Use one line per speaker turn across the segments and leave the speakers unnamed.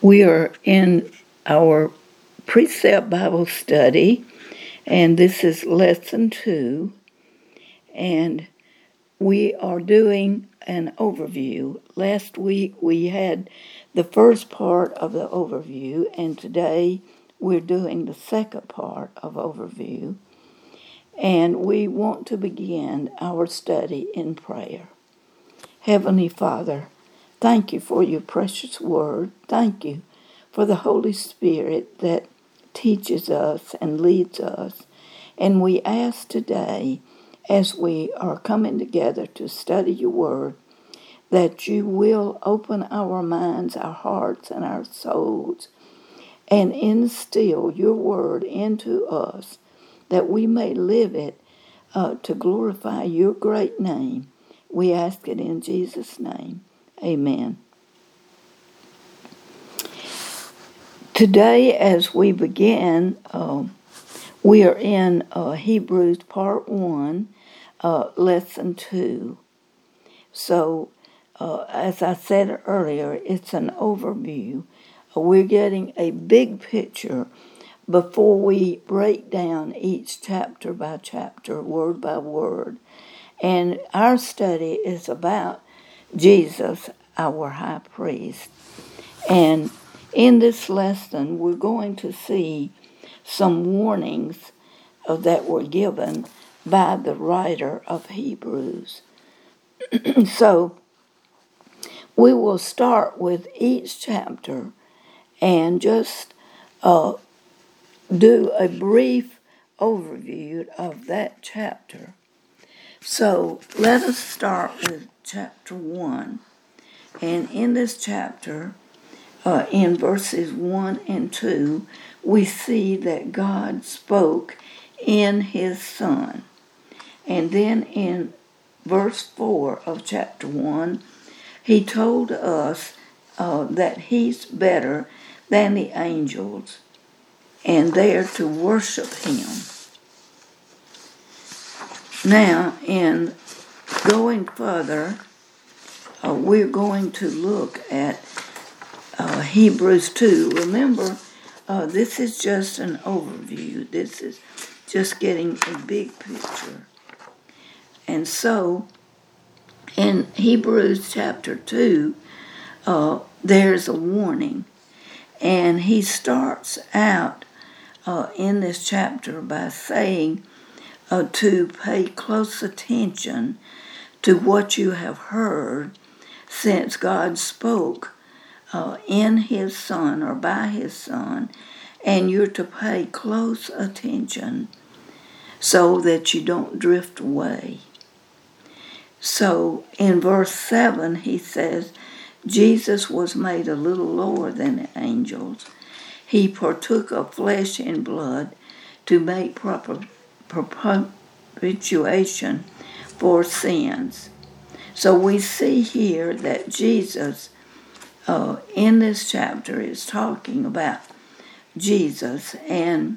We are in our Precept Bible study, and this is Lesson 2, and we are doing an overview. Last week we had the first part of the overview, and today we're doing the second part of overview, and we want to begin our study in prayer. Heavenly Father, thank you for your precious word. Thank you for the Holy Spirit that teaches us and leads us. And we ask today, as we are coming together to study your word, that you will open our minds, our hearts, and our souls, and instill your word into us, that we may live it to glorify your great name. We ask it in Jesus' name. Amen. Today, as we begin, we are in Hebrews Part 1, Lesson 2. So, as I said earlier, it's an overview. We're getting a big picture before we break down each chapter by chapter, word by word. And our study is about Jesus, our high priest. And in this lesson, we're going to see some warnings that were given by the writer of Hebrews. So we will start with each chapter and just do a brief overview of that chapter. So let us start with chapter 1. And in this chapter, in verses 1 and 2, we see that God spoke in his Son. And then in verse 4 of chapter 1, he told us that he's better than the angels and they're to worship him. Now, in going further, we're going to look at Hebrews 2. Remember, this is just an overview. This is just getting a big picture. And so, in Hebrews chapter 2, there's a warning. And he starts out in this chapter by saying to pay close attention to what you have heard since God spoke in his Son or by his Son, and you're to pay close attention so that you don't drift away. So in verse 7 he says, Jesus was made a little lower than the angels. He partook of flesh and blood to make propitiation for sins. So we see here that Jesus, in this chapter, is talking about Jesus, and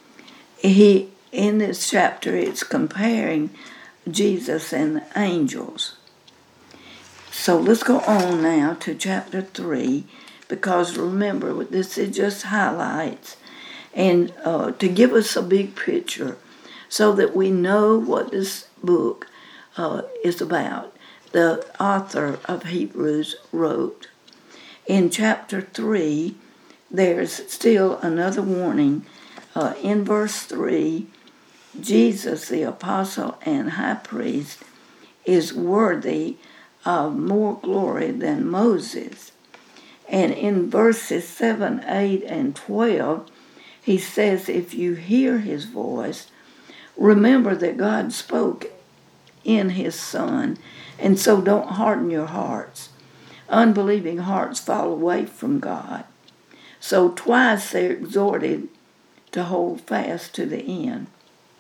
in this chapter it's comparing Jesus and the angels. So let's go on now to chapter 3, because remember, this is just highlights, and to give us a big picture so that we know what this book is about. The author of Hebrews wrote. In chapter 3, there's still another warning. In verse 3, Jesus, the apostle and high priest, is worthy of more glory than Moses. And in verses 7, 8, and 12, he says, if you hear his voice, remember that God spoke in his Son, and so don't harden your hearts. Unbelieving hearts fall away from God. So twice they're exhorted to hold fast to the end.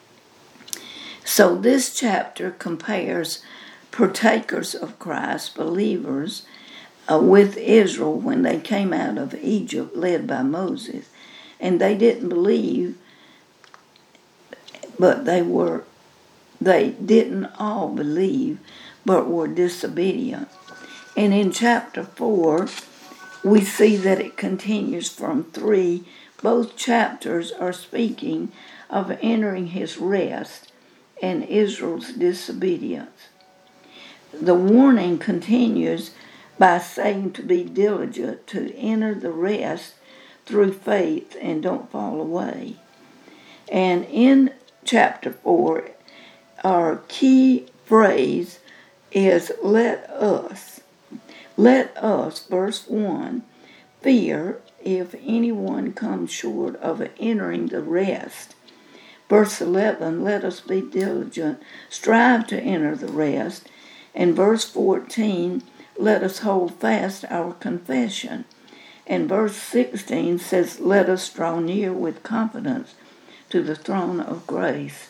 So this chapter compares partakers of Christ, believers, with Israel when they came out of Egypt led by Moses. And they didn't believe, but they didn't all believe, but were disobedient. And in chapter 4, we see that it continues from 3. Both chapters are speaking of entering his rest and Israel's disobedience. The warning continues by saying to be diligent to enter the rest through faith and don't fall away. And in chapter 4, our key phrase is let us. Let us, verse 1, fear if anyone comes short of entering the rest. Verse 11, let us be diligent, strive to enter the rest. And verse 14, let us hold fast our confession. And verse 16 says, let us draw near with confidence to the throne of grace.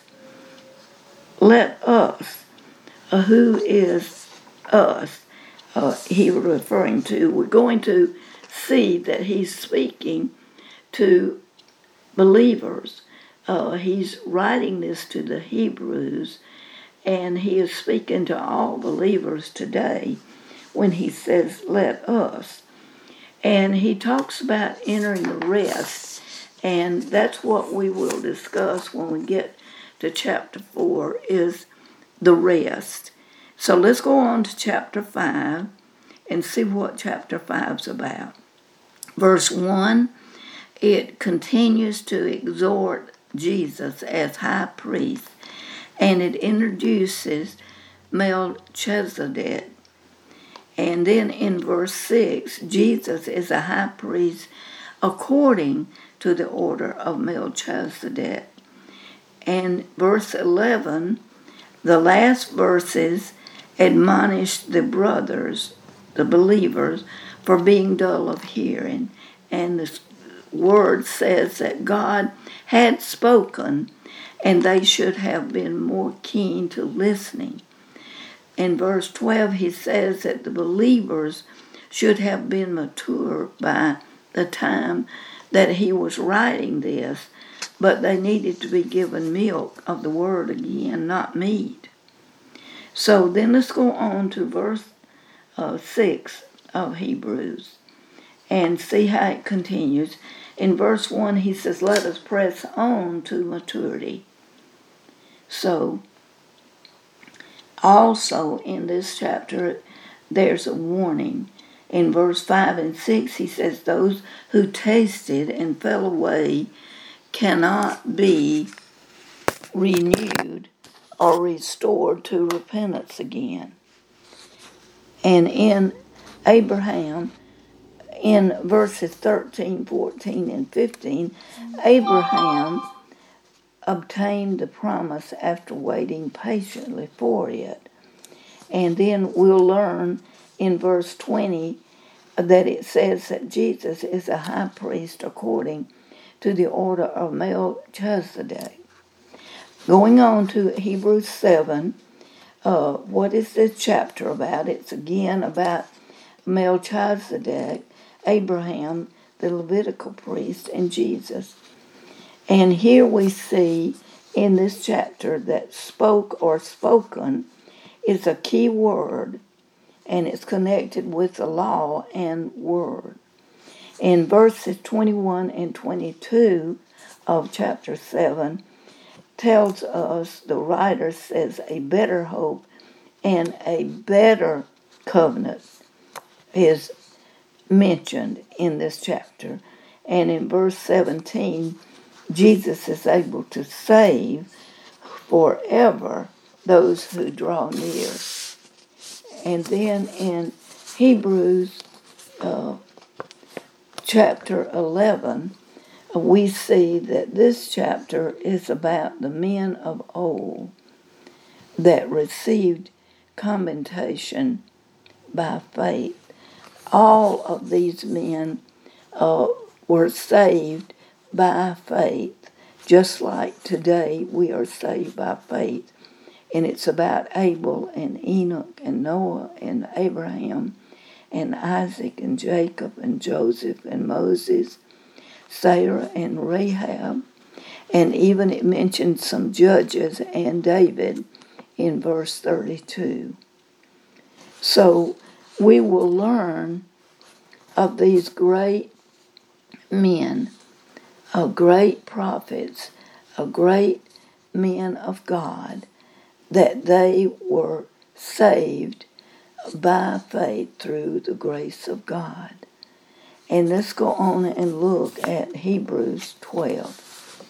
Let us, who is us, he was referring to, we're going to see that he's speaking to believers. He's writing this to the Hebrews, and he is speaking to all believers today when he says, let us. And he talks about entering the rest, and that's what we will discuss when we get to chapter 4, is the rest. So let's go on to chapter 5 and see what chapter 5 is about. Verse 1, it continues to exhort Jesus as high priest, and it introduces Melchizedek. And then in verse 6, Jesus is a high priest according to the order of Melchizedek. And verse 11, the last verses admonish the brothers, the believers, for being dull of hearing. And the word says that God had spoken, and they should have been more keen to listening. In verse 12, he says that the believers should have been mature by the time that he was writing this, but they needed to be given milk of the word again, not meat. So then let's go on to verse 6 of Hebrews and see how it continues. In verse 1, he says, let us press on to maturity. So, also in this chapter, there's a warning. In verse 5 and 6, he says, those who tasted and fell away cannot be renewed or restored to repentance again. And in Abraham, in verses 13, 14, and 15, Abraham obtained the promise after waiting patiently for it. And then we'll learn in verse 20 that it says that Jesus is a high priest according to the order of Melchizedek. Going on to Hebrews 7, what is this chapter about? It's again about Melchizedek, Abraham, the Levitical priest, and Jesus. And here we see in this chapter that spoke or spoken is a key word, and it's connected with the law and word. In verses 21 and 22 of chapter 7 tells us, the writer says, a better hope and a better covenant is mentioned in this chapter. And in verse 17, Jesus is able to save forever those who draw near. And then in Hebrews chapter 11, we see that this chapter is about the men of old that received commendation by faith. All of these men were saved by faith, just like today we are saved by faith. And it's about Abel and Enoch and Noah and Abraham and Isaac and Jacob and Joseph and Moses, Sarah and Rahab, and even it mentions some judges and David in verse 32. So we will learn of these great men, great prophets, great men of God, that they were saved by faith through the grace of God. And let's go on and look at Hebrews 12.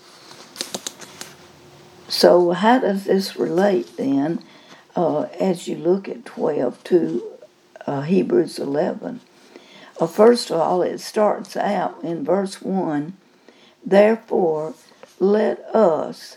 So how does this relate then, as you look at 12 to Hebrews 11? First of all, it starts out in verse 1, therefore let us,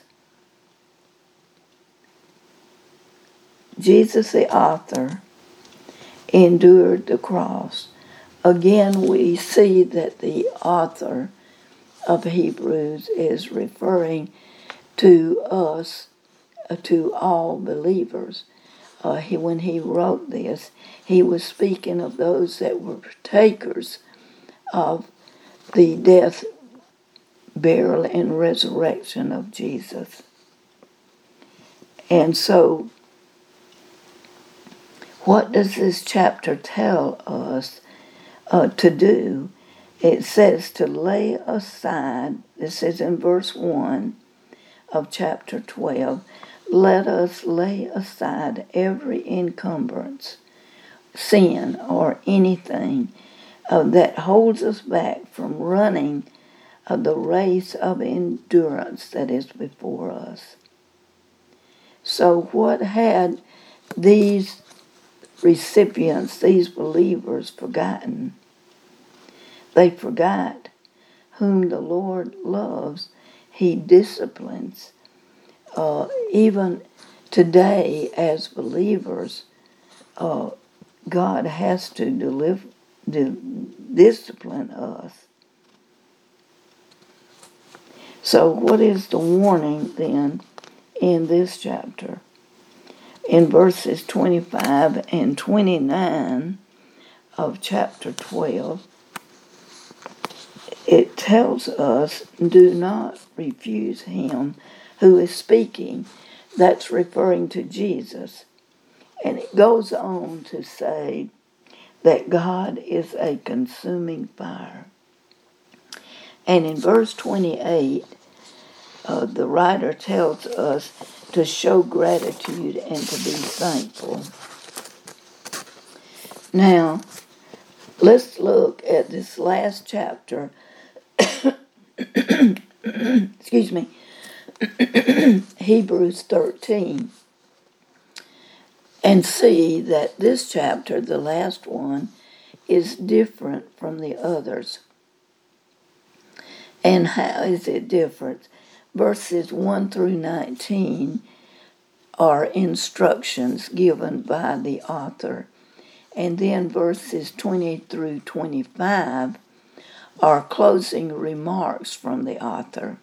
Jesus the author, endured the cross. Again, we see that the author of Hebrews is referring to us, to all believers. When he wrote this, he was speaking of those that were partakers of the death, burial, and resurrection of Jesus. And so, what does this chapter tell us to do? It says to lay aside, this is in verse 1 of chapter 12, let us lay aside every encumbrance, sin, or anything that holds us back from running the race of endurance that is before us. So what had these recipients, these believers, forgotten? They forgot whom the Lord loves, he disciplines. Even today, as believers, God has to discipline us. So what is the warning then in this chapter? In verses 25 and 29 of chapter 12, it tells us, do not refuse him who is speaking. That's referring to Jesus. And it goes on to say that God is a consuming fire. And in verse 28, the writer tells us to show gratitude and to be thankful. Now, let's look at this last chapter. Excuse me. Hebrews 13. And see that this chapter, the last one, is different from the others. And how is it different? Verses 1 through 19 are instructions given by the author. And then verses 20 through 25 are closing remarks from the author.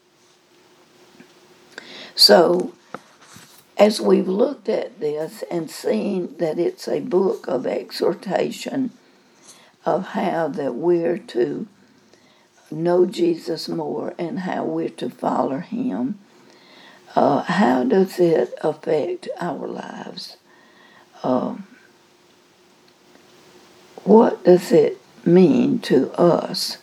So, as we've looked at this and seen that it's a book of exhortation of how that we're to know Jesus more and how we're to follow him, how does it affect our lives? What does it mean to us?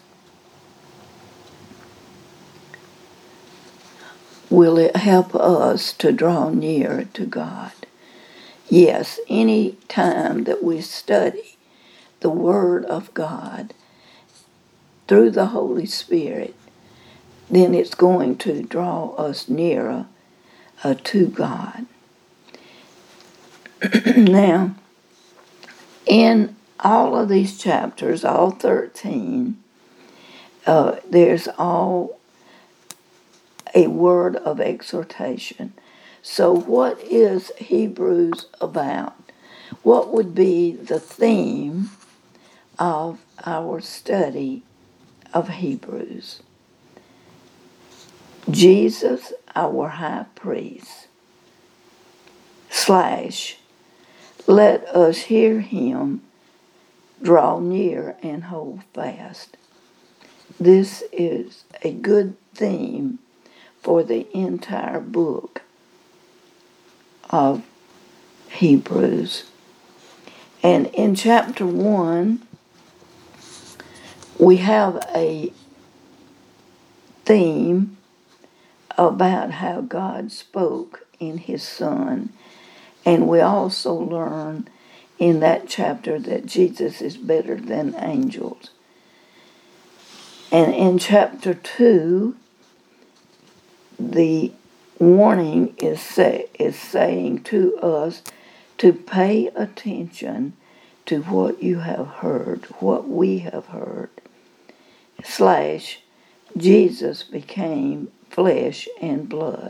Will it help us to draw nearer to God? Yes, any time that we study the Word of God through the Holy Spirit, then it's going to draw us nearer to God. Now, in all of these chapters, all 13, there's all a word of exhortation. So what is Hebrews about? What would be the theme of our study of Hebrews? Jesus, our high priest, / let us hear him, draw near and hold fast. This is a good theme for the entire book of Hebrews. And in chapter 1, we have a theme about how God spoke in His Son, and we also learn in that chapter that Jesus is better than angels. And in chapter 2, the warning is saying to us to pay attention to what you have heard, what we have heard, / Jesus became flesh and blood.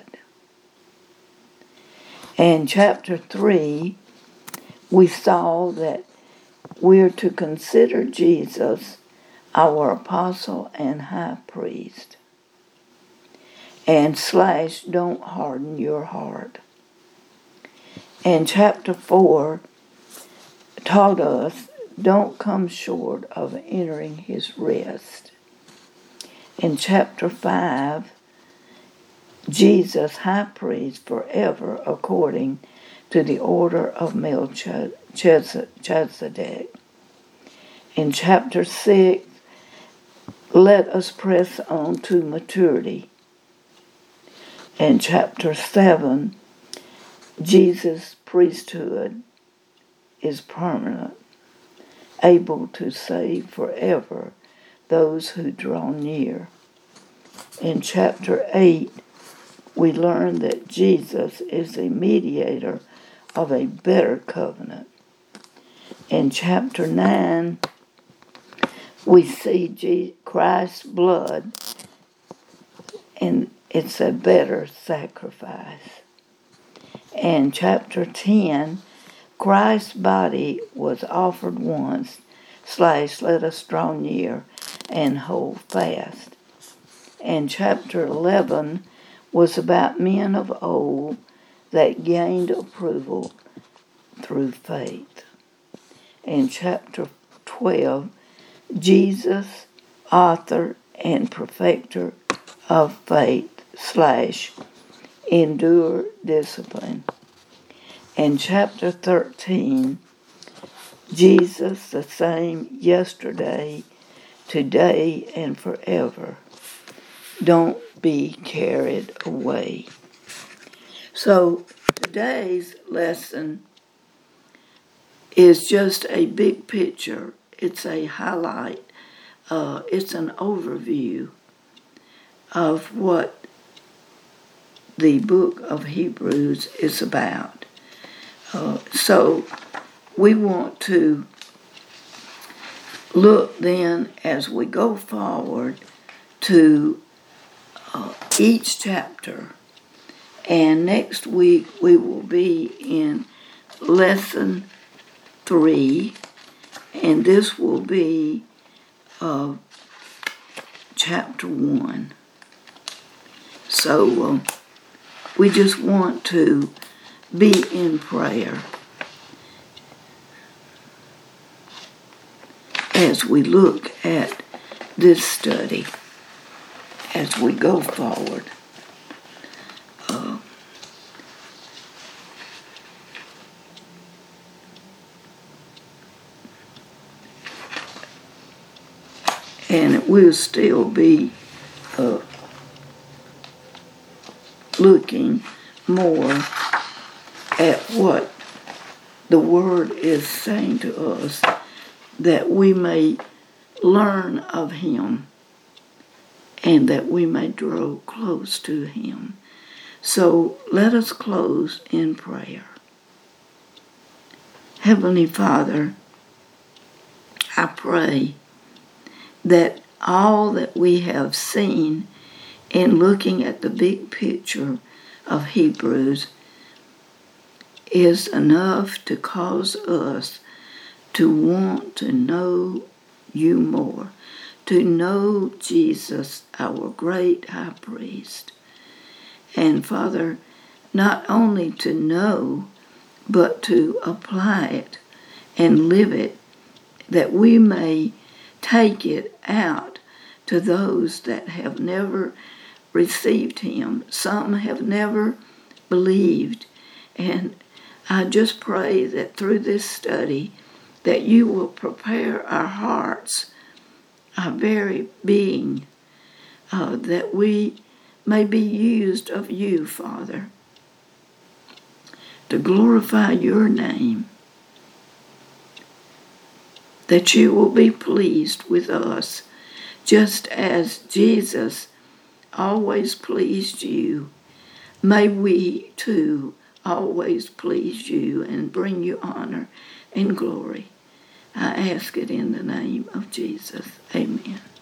And chapter 3, we saw that we're to consider Jesus our apostle and high priest. And / don't harden your heart. And chapter 4 taught us don't come short of entering His rest. In chapter 5, Jesus, high priest forever according to the order of Melchizedek. In chapter 6, let us press on to maturity. In chapter 7, Jesus' priesthood is permanent, able to save forever those who draw near. In chapter 8, we learn that Jesus is a mediator of a better covenant. In chapter 9, we see Christ's blood, and it's a better sacrifice. And chapter 10, Christ's body was offered once, / let us draw near and hold fast. And chapter 11 was about men of old that gained approval through faith. In chapter 12, Jesus, author and perfecter of faith / endure discipline. In chapter 13, Jesus the same yesterday, today, and forever. Don't be carried away. So today's lesson is just a big picture. It's a highlight. It's an overview of what the book of Hebrews is about. So we want to look then as we go forward to each chapter. And next week we will be in lesson 3, and this will be chapter 1. So we just want to be in prayer as we look at this study, as we go forward. And it will still be looking more at what the Word is saying to us, that we may learn of Him and that we may draw close to Him. So let us close in prayer. Heavenly Father, I pray that all that we have seen in looking at the big picture of Hebrews is enough to cause us to want to know you more, to know Jesus, our great high priest. And Father, not only to know, but to apply it and live it, that we may take it out to those that have never received Him. Some have never believed. And I just pray that through this study that you will prepare our hearts our very being, that we may be used of you, Father, to glorify your name, that you will be pleased with us, just as Jesus always pleased you. May we, too, always please you and bring you honor and glory. I ask it in the name of Jesus. Amen.